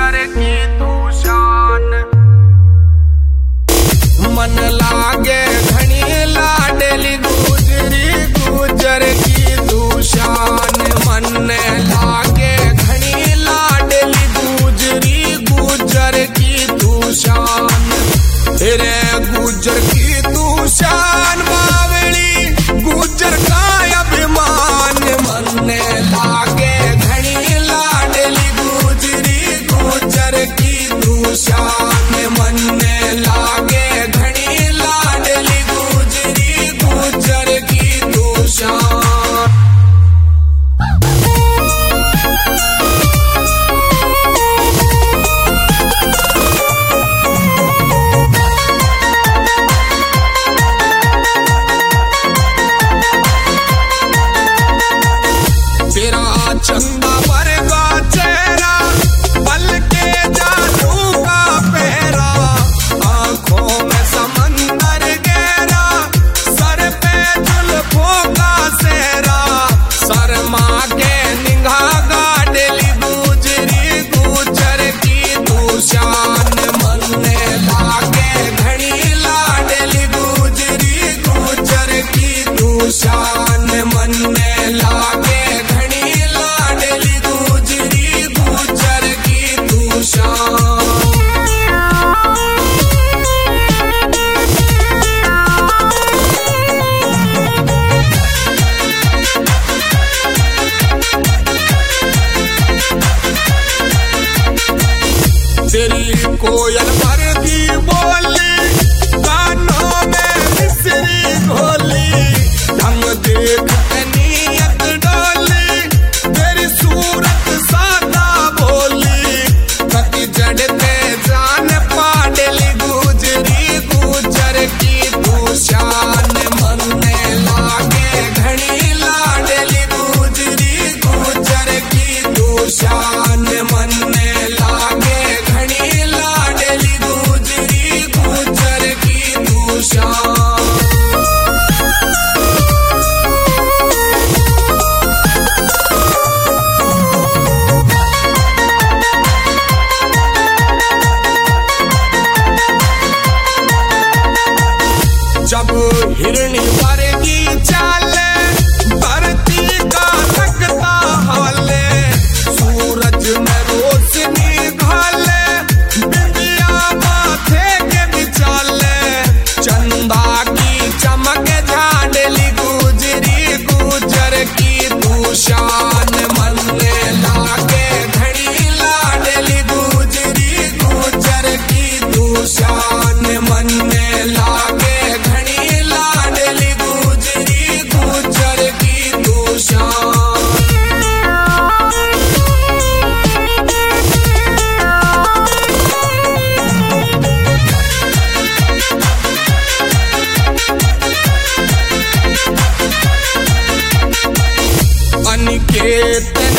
गुजर की तू शान। मन लागे घनी लाडली गुजरी गुजर की तू शान। मन लागे घनी लाडली गुजरी गुजर की तू शान। रे गुजर की तू शान बावली गुजर का अभिमान। मन लागे घनी लाडली गुजरी गुजर की तू शान। मन लागे घनी लाडली गुजरी गुजर की तू शान। चंदा वर्गा चेहरा पल के जादू का पहरा। आंखों में समंदर गहरा सर पे जुल्फों का सेहरा। शर्मा के निगाह गाडली गुजरी गुजर की तू शान। मन लागे घनी लाडली गुजरी गुजर की तू शान। मन लागे तेरी कोयल भरती बोली कानों में मिसरी घोली। ढंग देख नीयत डोली तेरी सूरत सादा बोली। कति जड़ते जान पाडली गुजरी गुजर की तू शान। मन लागे घनी लाडली गुजरी गुजर की तू शान। मन लागे घनी लाडली गुजरी गुजर की तू शान। जब हिरणी वर्गी चाले धरती का लगता हाले। सूरज में रोशनी घाले बिंदिया माथे के बिचाले। चंदा की चमक झाड़ली गुजरी गुजर की तू शान। मन लागे घड़ी लाडली गुजरी गुजर की तू शान। मन लागे घड़ी लाडली गुजरी गुजर की तू शान। अनिकेत